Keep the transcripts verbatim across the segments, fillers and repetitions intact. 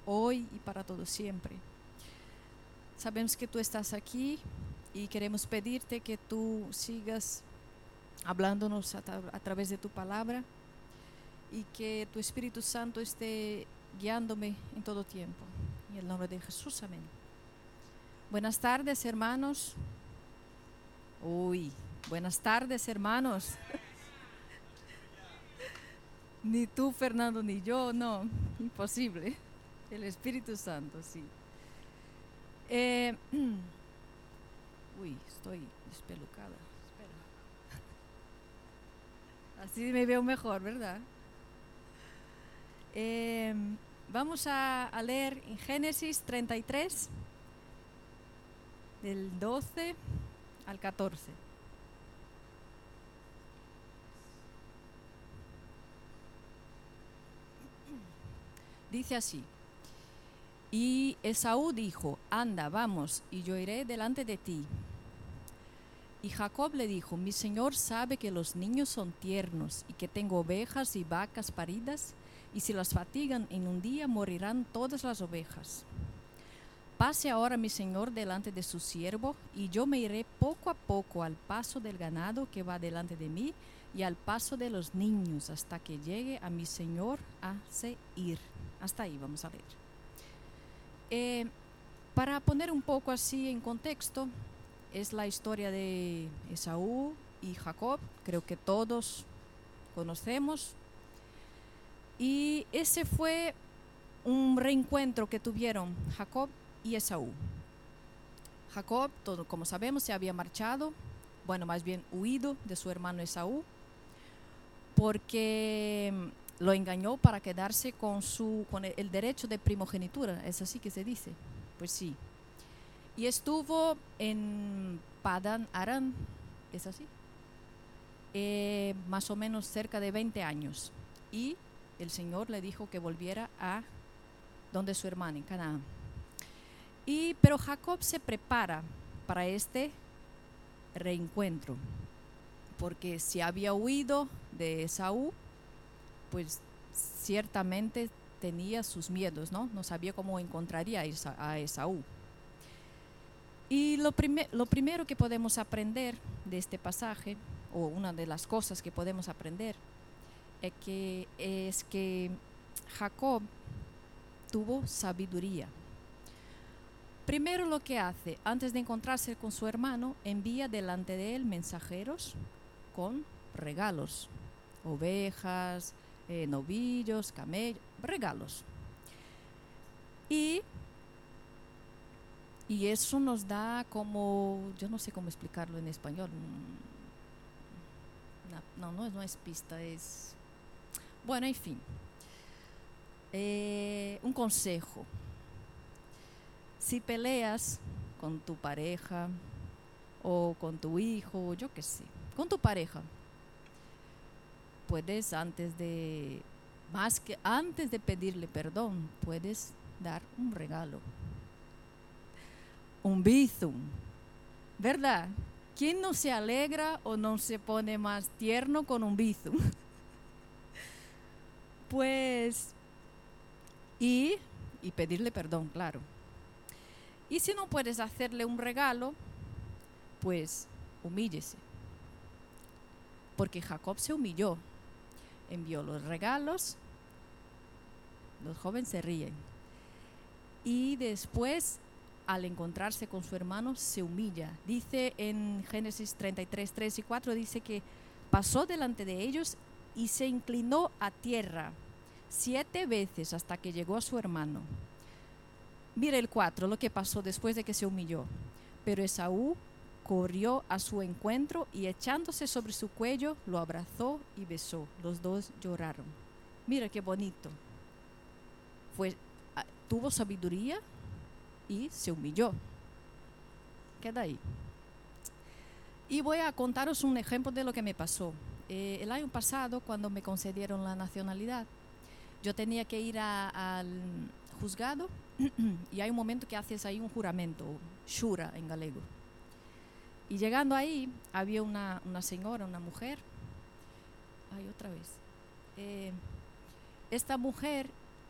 hoy y para todo siempre. Sabemos que tú estás aquí y queremos pedirte que tú sigas hablándonos a, tra- a través de tu palabra y que tu Espíritu Santo esté guiándome en todo tiempo. En el nombre de Jesús, amén. Buenas tardes, hermanos. Uy, buenas tardes, hermanos. Ni tú, Fernando, ni yo, no, imposible. El Espíritu Santo, sí. Eh, uy, estoy despelucada. Espera. Así me veo mejor, ¿verdad? Eh, vamos a, a leer en Génesis treinta y tres, del doce al catorce. Dice así: y Esaú dijo: anda, vamos, y yo iré delante de ti. Y Jacob le dijo: mi señor sabe que los niños son tiernos y que tengo ovejas y vacas paridas, y si las fatigan en un día morirán todas las ovejas. Pase ahora mi señor delante de su siervo, y yo me iré poco a poco al paso del ganado que va delante de mí y al paso de los niños hasta que llegue a mi señor a Seir. Hasta ahí vamos a leer. Eh, para poner un poco así en contexto, es la historia de Esaú y Jacob, creo que todos conocemos. Y ese fue un reencuentro que tuvieron Jacob y Esaú. Jacob, todo, como sabemos, se había marchado, bueno, más bien huido de su hermano Esaú, porque lo engañó para quedarse con, su, con el, el derecho de primogenitura, es así que se dice, pues sí. Y estuvo en Padán Aram, ¿es así? Eh, más o menos cerca de veinte años. Y el Señor le dijo que volviera a donde su hermana, en Canaán. Y, pero Jacob se prepara para este reencuentro, porque si había huido de Esaú, pues ciertamente tenía sus miedos, ¿no? No sabía cómo encontraría a Esaú. Y lo, prime lo primero que podemos aprender de este pasaje, o una de las cosas que podemos aprender, es que, es que Jacob tuvo sabiduría. Primero lo que hace, antes de encontrarse con su hermano, envía delante de él mensajeros con regalos, ovejas, eh, novillos, camellos, regalos. Y, y eso nos da como, yo no sé cómo explicarlo en español, no, no, no es pista, es, bueno, en fin, eh, un consejo. Si peleas con tu pareja o con tu hijo, yo qué sé, con tu pareja, puedes antes de, más que antes de pedirle perdón, puedes dar un regalo, un bizum, ¿verdad? ¿Quién no se alegra o no se pone más tierno con un bizum? Pues, y, y pedirle perdón, claro. Y si no puedes hacerle un regalo, pues humíllese. Porque Jacob se humilló, envió los regalos, los jóvenes se ríen. Y después, al encontrarse con su hermano, se humilla. Dice en Génesis treinta y tres, tres y cuatro, dice que pasó delante de ellos y se inclinó a tierra siete veces hasta que llegó a su hermano. Mira el cuatro, lo que pasó después de que se humilló. Pero Esaú corrió a su encuentro y echándose sobre su cuello, lo abrazó y besó. Los dos lloraron. Mira qué bonito. Fue, tuvo sabiduría y se humilló. Queda ahí. Y voy a contaros un ejemplo de lo que me pasó. Eh, el año pasado, cuando me concedieron la nacionalidad, yo tenía que ir a, al juzgado y hay un momento que haces ahí un juramento, shura en galego. Y llegando ahí, había una, una señora, una mujer. Ay, otra vez. Eh, esta mujer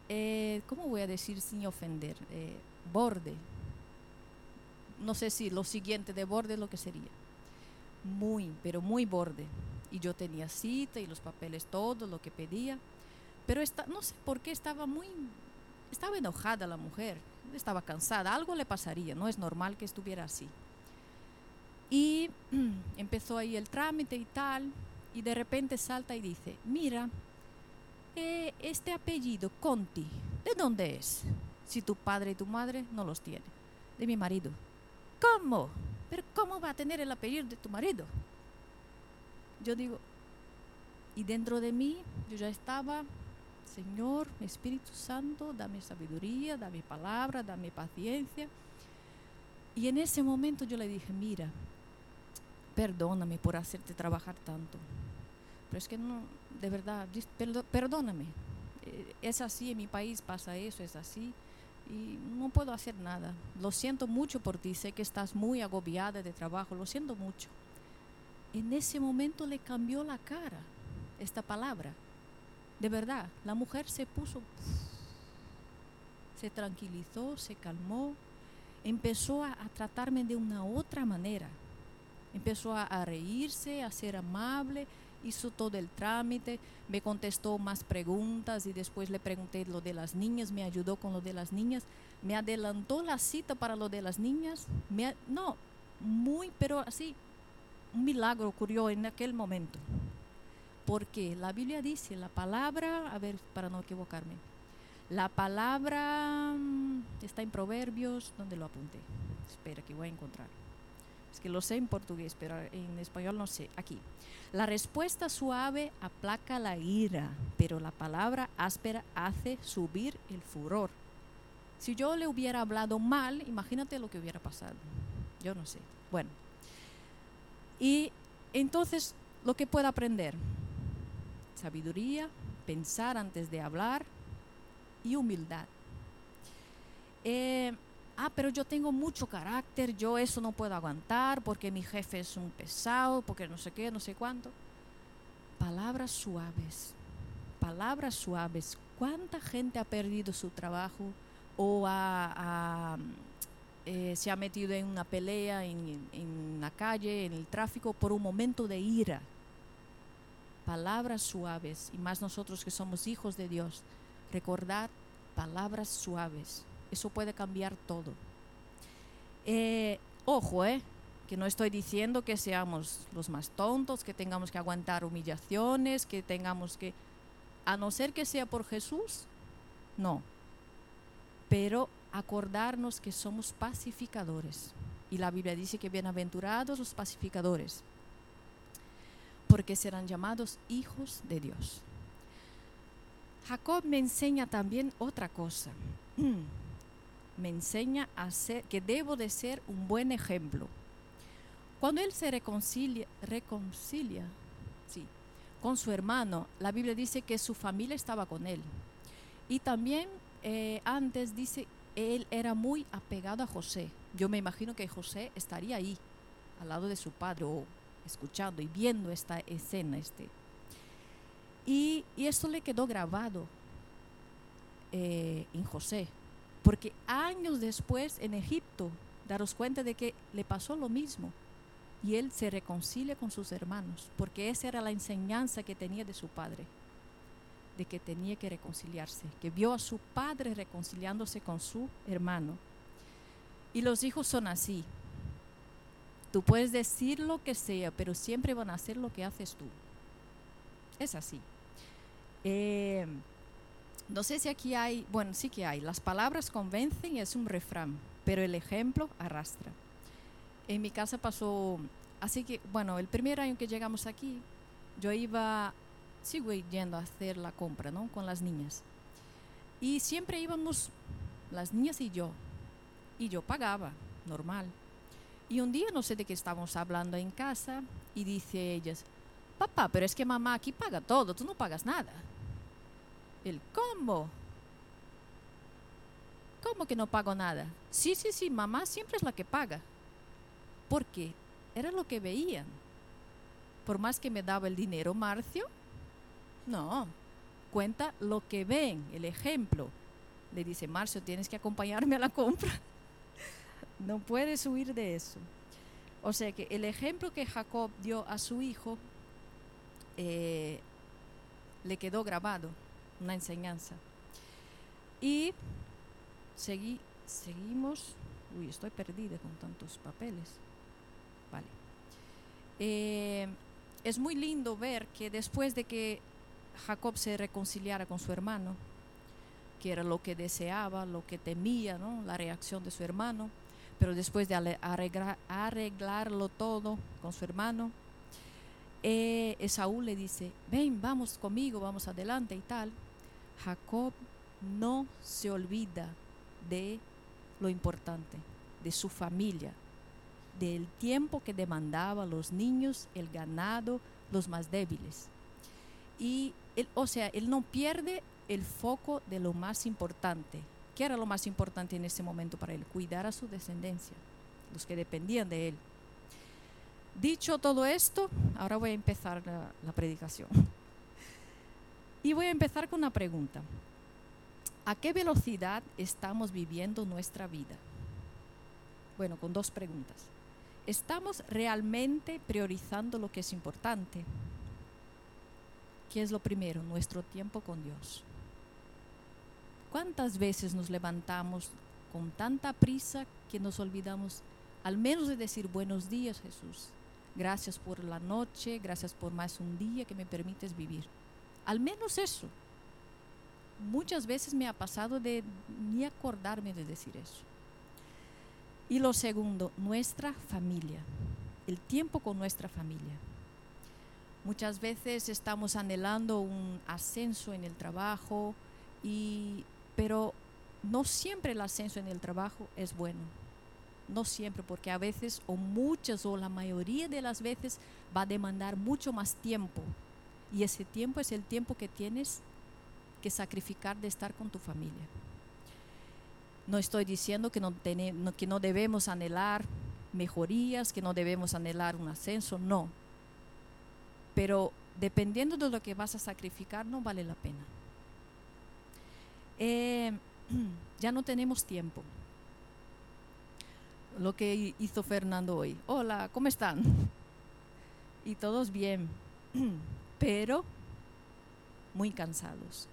eh, ¿cómo voy a decir sin ofender? Eh, borde. No sé si lo siguiente de borde es lo que sería. Muy, pero muy borde. Y yo tenía cita y los papeles, todo lo que pedía. Pero esta, no sé por qué estaba muy, estaba enojada la mujer, estaba cansada, algo le pasaría, no es normal que estuviera así. Y empezó ahí el trámite y tal, y de repente salta y dice, mira, eh, este apellido, Conti, ¿de dónde es? Si tu padre y tu madre no los tienen. De mi marido. ¿Cómo? ¿Pero cómo va a tener el apellido de tu marido? Yo digo, y dentro de mí, yo ya estaba, Señor, Espíritu Santo, dame sabiduría, dame palabra, dame paciencia. Y en ese momento yo le dije, mira, perdóname por hacerte trabajar tanto. Pero es que no, de verdad, perdóname. Es así, en mi país pasa eso, es así. Y no puedo hacer nada. Lo siento mucho por ti, sé que estás muy agobiada de trabajo, lo siento mucho. En ese momento le cambió la cara esta palabra. De verdad, la mujer se puso, se tranquilizó, se calmó, empezó a, a tratarme de una otra manera. Empezó a, a reírse, a ser amable, hizo todo el trámite, me contestó más preguntas y después le pregunté lo de las niñas, me ayudó con lo de las niñas, me adelantó la cita para lo de las niñas, me, no, muy, pero así, un milagro ocurrió en aquel momento. Porque la Biblia dice, la palabra, a ver, para no equivocarme, la palabra está en Proverbios, ¿dónde lo apunté? Espera, que voy a encontrar. Es que lo sé en portugués, pero en español no sé. Aquí. La respuesta suave aplaca la ira, pero la palabra áspera hace subir el furor. Si yo le hubiera hablado mal, imagínate lo que hubiera pasado. Yo no sé. Bueno. Y entonces, lo que puedo aprender. Sabiduría, pensar antes de hablar y humildad. Eh, ah, pero yo tengo mucho carácter, yo eso no puedo aguantar porque mi jefe es un pesado, porque no sé qué, no sé cuánto. Palabras suaves, palabras suaves. ¿Cuánta gente ha perdido su trabajo o ha, ha, eh, se ha metido en una pelea en, en la calle, en el tráfico, por un momento de ira? Palabras suaves, y más nosotros que somos hijos de Dios, recordar palabras suaves, eso puede cambiar todo. Eh, ojo, eh, que no estoy diciendo que seamos los más tontos, que tengamos que aguantar humillaciones, que tengamos que, a no ser que sea por Jesús, no. Pero acordarnos que somos pacificadores, y la Biblia dice que bienaventurados los pacificadores, porque serán llamados hijos de Dios. Jacob me enseña también otra cosa. Me enseña a ser, que debo de ser un buen ejemplo. Cuando él se reconcilia, reconcilia sí, con su hermano, la Biblia dice que su familia estaba con él. Y también eh, antes dice, él era muy apegado a José. Yo me imagino que José estaría ahí, al lado de su padre, o escuchando y viendo esta escena. Este. Y, y esto le quedó grabado eh, en José, porque años después en Egipto, daros cuenta de que le pasó lo mismo, y él se reconcilia con sus hermanos, porque esa era la enseñanza que tenía de su padre, de que tenía que reconciliarse, que vio a su padre reconciliándose con su hermano. Y los hijos son así. Tú puedes decir lo que sea, pero siempre van a hacer lo que haces tú. Es así. Eh, no sé si aquí hay, bueno, sí que hay. Las palabras convencen, es un refrán, pero el ejemplo arrastra. En mi casa pasó, así que, bueno, el primer año que llegamos aquí, yo iba, sigo yendo a hacer la compra, ¿no? Con las niñas. Y siempre íbamos, las niñas y yo, y yo pagaba, normal. Y un día no sé de qué estábamos hablando en casa y dice ellas, papá, pero es que mamá aquí paga todo, tú no pagas nada. El, ¿cómo? ¿Cómo que no pago nada? Sí, sí, sí, mamá siempre es la que paga. Porque era lo que veían. Por más que me daba el dinero Marcio, no. cuenta lo que ven, el ejemplo. Le dice, Marcio, tienes que acompañarme a la compra. No puedes huir de eso. O sea que el ejemplo que Jacob dio a su hijo eh, le quedó grabado, una enseñanza. Y seguí, seguimos, uy, estoy perdida con tantos papeles. Vale. Eh, es muy lindo ver que después de que Jacob se reconciliara con su hermano, que era lo que deseaba, lo que temía, ¿no? La reacción de su hermano, pero después de arreglar, arreglarlo todo con su hermano, eh, Esaú le dice, ven, vamos conmigo, vamos adelante y tal. Jacob no se olvida de lo importante, de su familia, del tiempo que demandaba los niños, el ganado, los más débiles. Y él, o sea, él no pierde el foco de lo más importante. ¿Qué era lo más importante en ese momento para él? Cuidar a su descendencia, los que dependían de él. Dicho todo esto, ahora voy a empezar la, la predicación. Y voy a empezar con una pregunta. ¿A qué velocidad estamos viviendo nuestra vida? Bueno, con dos preguntas. ¿Estamos realmente priorizando lo que es importante? ¿Qué es lo primero? Nuestro tiempo con Dios. ¿Cuántas veces nos levantamos con tanta prisa que nos olvidamos al menos de decir buenos días, Jesús? Gracias por la noche, gracias por más un día que me permites vivir. Al menos eso. Muchas veces me ha pasado de ni acordarme de decir eso. Y lo segundo, nuestra familia. El tiempo con nuestra familia. Muchas veces estamos anhelando un ascenso en el trabajo, y, pero no siempre el ascenso en el trabajo es bueno. No siempre, porque a veces o muchas o la mayoría de las veces va a demandar mucho más tiempo. Y ese tiempo es el tiempo que tienes que sacrificar de estar con tu familia. No estoy diciendo que no, ten, no, que no debemos anhelar mejorías, que no debemos anhelar un ascenso, no. Pero dependiendo de lo que vas a sacrificar, no vale la pena. Eh, ya no tenemos tiempo. Lo que hizo Fernando hoy. Hola, ¿cómo están? Y todos bien, pero muy cansados,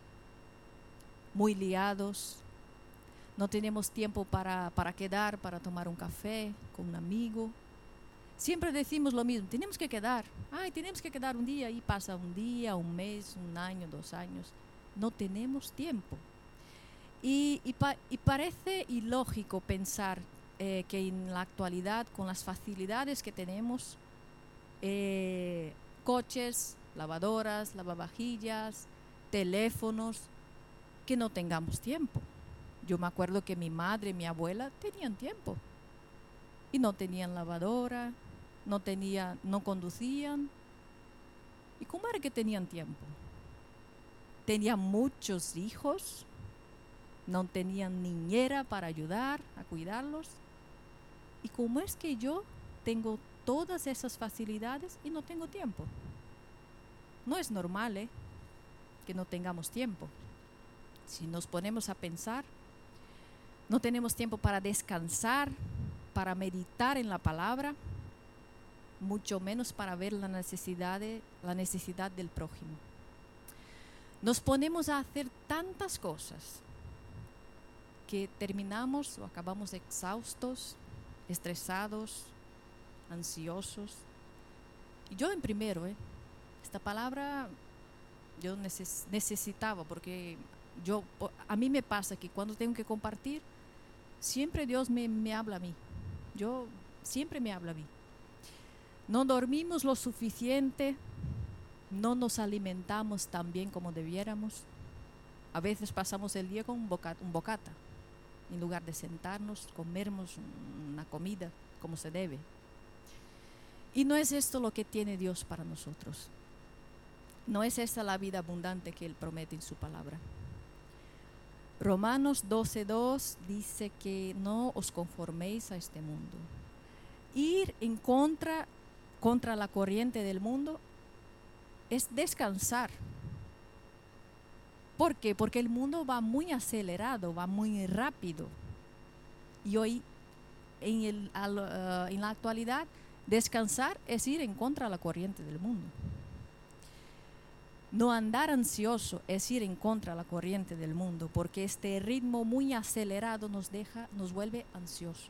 muy liados. No tenemos tiempo para, para quedar, para tomar un café con un amigo. Siempre decimos lo mismo, tenemos que quedar. Ay, tenemos que quedar un día, y pasa un día, un mes, un año, dos años. No tenemos tiempo. Y, y, pa, y parece ilógico pensar eh, que en la actualidad, con las facilidades que tenemos, eh, coches, lavadoras, lavavajillas, teléfonos, que no tengamos tiempo. Yo me acuerdo que mi madre y mi abuela tenían tiempo. Y no tenían lavadora, no, tenía, no conducían. ¿Y cómo era que tenían tiempo? Tenían muchos hijos, no tenían niñera para ayudar a cuidarlos. ¿Y cómo es que yo tengo todas esas facilidades y no tengo tiempo? No es normal, ¿eh?, que no tengamos tiempo. Si nos ponemos a pensar, no tenemos tiempo para descansar, para meditar en la palabra, mucho menos para ver la necesidad, de, la necesidad del prójimo. Nos ponemos a hacer tantas cosas que terminamos o acabamos exhaustos, estresados, ansiosos. Y yo en primero, ¿eh? esta palabra yo neces- necesitaba, porque yo, a mí me pasa que cuando tengo que compartir, siempre Dios me, me habla a mí. Yo siempre me habla a mí. No dormimos lo suficiente, no nos alimentamos tan bien como debiéramos. A veces pasamos el día con un bocata, un bocata en lugar de sentarnos, comernos una comida como se debe. Y no es esto lo que tiene Dios para nosotros. No es esta la vida abundante que Él promete en su palabra. Romanos doce dos dice que no os conforméis a este mundo. Ir en contra, contra la corriente del mundo es descansar. ¿Por qué? Porque el mundo va muy acelerado, va muy rápido. Y hoy, en, el, al, uh, en la actualidad, descansar es ir en contra de la corriente del mundo. No andar ansioso es ir en contra de la corriente del mundo, porque este ritmo muy acelerado nos deja, nos vuelve ansiosos.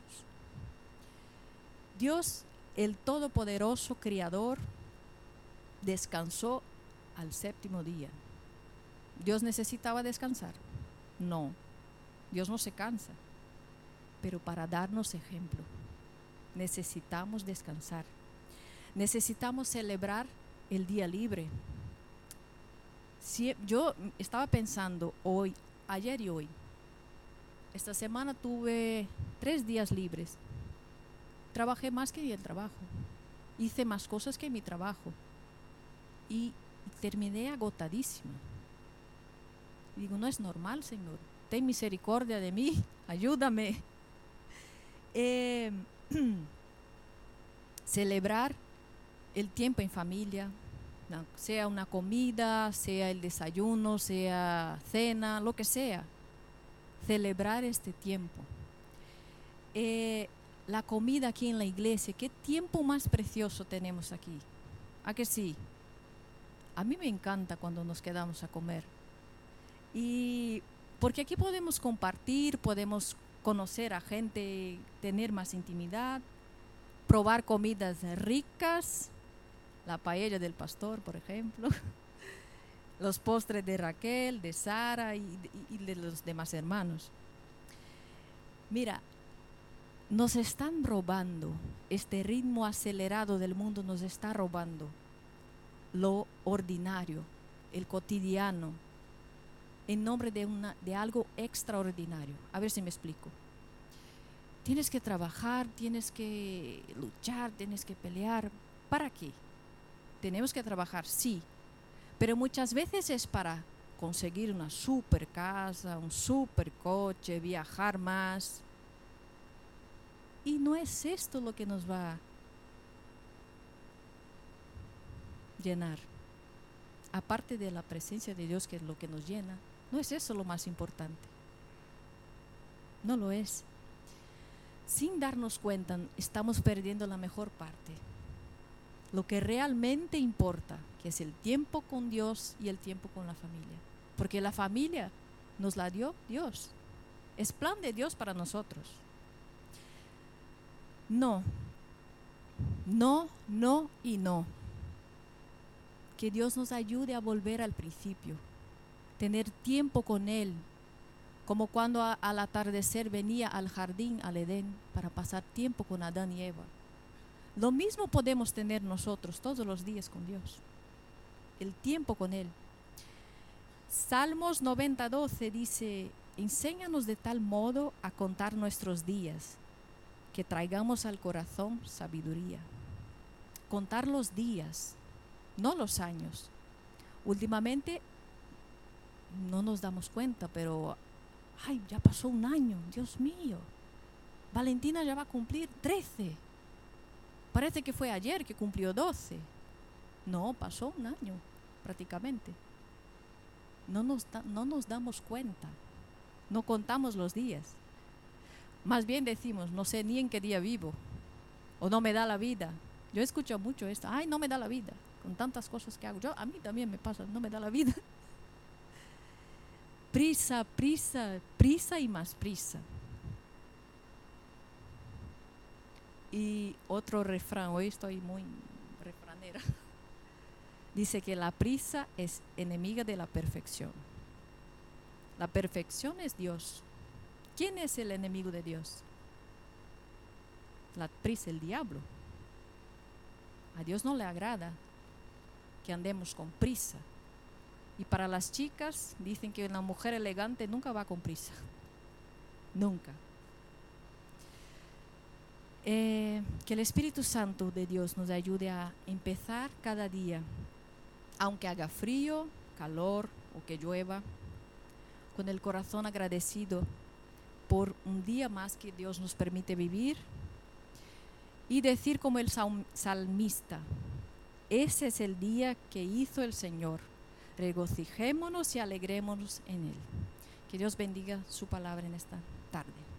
Dios, el Todopoderoso Creador, descansó al séptimo día. ¿Dios necesitaba descansar? No, Dios no se cansa, pero para darnos ejemplo, necesitamos descansar. Necesitamos celebrar el día libre. Si, yo estaba pensando hoy, ayer y hoy, esta semana tuve tres días libres. Trabajé más que en el trabajo, hice más cosas que en mi trabajo y terminé agotadísima. Y digo, no es normal, Señor, ten misericordia de mí, ayúdame. Eh, celebrar el tiempo en familia, sea una comida, sea el desayuno, sea cena, lo que sea. Celebrar este tiempo. Eh, la comida aquí en la iglesia, ¿qué tiempo más precioso tenemos aquí? ¿A que sí? A mí me encanta cuando nos quedamos a comer. Y porque aquí podemos compartir, podemos conocer a gente, tener más intimidad, probar comidas ricas, la paella del pastor, por ejemplo, los postres de Raquel, de Sara y, y, y de los demás hermanos. Mira, nos están robando, este ritmo acelerado del mundo nos está robando lo ordinario, el cotidiano, en nombre de, una, de algo extraordinario. A ver si me explico. Tienes que trabajar, tienes que luchar, tienes que pelear. ¿Para qué? Tenemos que trabajar, sí, pero muchas veces es para conseguir una super casa, un super coche, viajar más. Y no es esto lo que nos va a llenar. Aparte de la presencia de Dios, que es lo que nos llena, no es eso lo más importante. No lo es. Sin darnos cuenta, estamos perdiendo la mejor parte. Lo que realmente importa, que es el tiempo con Dios y el tiempo con la familia. Porque la familia nos la dio Dios. Es plan de Dios para nosotros. No, no, no y no. Que Dios nos ayude a volver al principio. Tener tiempo con Él. Como cuando a, al atardecer venía al jardín, al Edén, para pasar tiempo con Adán y Eva. Lo mismo podemos tener nosotros todos los días con Dios. El tiempo con Él. Salmos noventa, doce dice, enséñanos de tal modo a contar nuestros días, que traigamos al corazón sabiduría. Contar los días, no los años. Últimamente no nos damos cuenta, pero ay, ya pasó un año, Dios mío. Valentina ya va a cumplir trece. Parece que fue ayer que cumplió doce. No, pasó un año prácticamente. No nos, da, no nos damos cuenta. No contamos los días. Más bien decimos, no sé ni en qué día vivo. O no me da la vida. Yo escucho mucho esto. Ay, no me da la vida. Con tantas cosas que hago. Yo, a mí también me pasa, no me da la vida. Prisa, prisa, prisa y más prisa. Y otro refrán, hoy estoy muy refranera. Dice que la prisa es enemiga de la perfección. La perfección es Dios. ¿Quién es el enemigo de Dios? La prisa, el diablo. A Dios no le agrada que andemos con prisa. Y para las chicas dicen que una mujer elegante nunca va con prisa. Nunca. Eh, que el Espíritu Santo de Dios nos ayude a empezar cada día, aunque haga frío, calor o que llueva, con el corazón agradecido por un día más que Dios nos permite vivir y decir como el salmista, ese es el día que hizo el Señor, Regocijémonos y alegrémonos en Él. Que Dios bendiga su palabra en esta tarde.